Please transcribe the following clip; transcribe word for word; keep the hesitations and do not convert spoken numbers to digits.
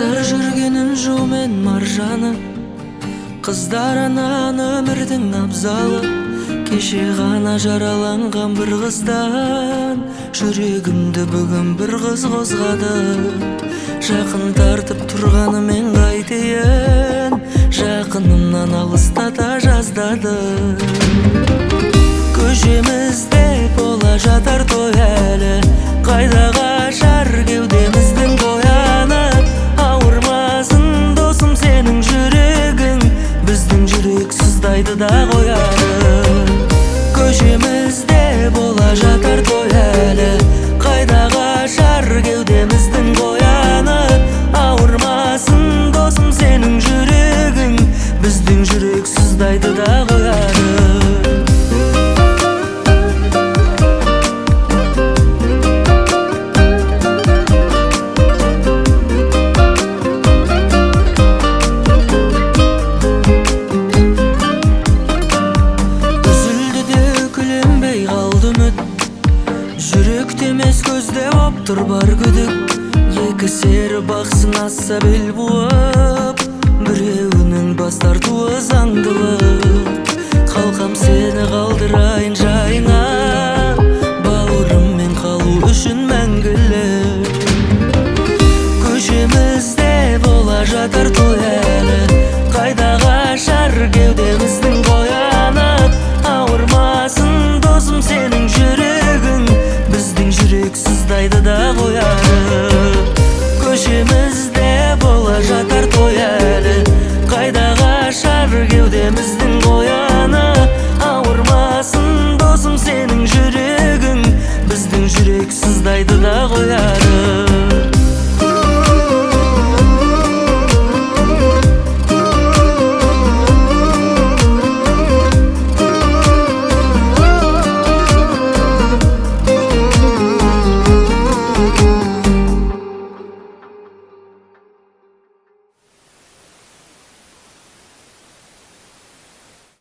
Жатыр жүргенін жумен маржаны, қыздар анан өмірдің абзалы. Кеше ғана жараланған бір қыздан жүрегімді бүгін бір қыз қозғады. Жақын тартып тұрғанымен қайтейін, жақынымнан алыстата жаздады. Көшемізде бола жатар той әлі, қайда қашар кеудеміздің бояны. Ауырмасын досым сенің жүрегің, біздің жүрек сыздайды да қояды. Көшемізде бола жатар той әлі, қайда қашар кеудеміздің бояны. Ауырмасын досым сенің жүрегің, біздің жүрек сыздайды да қояды. Жүректе емес көзде боп тұр бар күдік, екі сері бақсын асса бел буып, біреуінің бас тартуы заңдылық. Қалқам сені қалдырайын жайыңа, бауырыммен қалу үшін мәңгілік. Көшемізде бола жатар той әлі, қайда қашар кеудеміздің бояны. Ауырмасын досым сенің жүрегің, біздің жүрек сыздайды да қояды. Көшемізде бола жатар той әлі, қайда қашар кеудеміздің бояны. Ауырмасын досым сенің жүрегің, біздің жүрек сыздайды да қояды.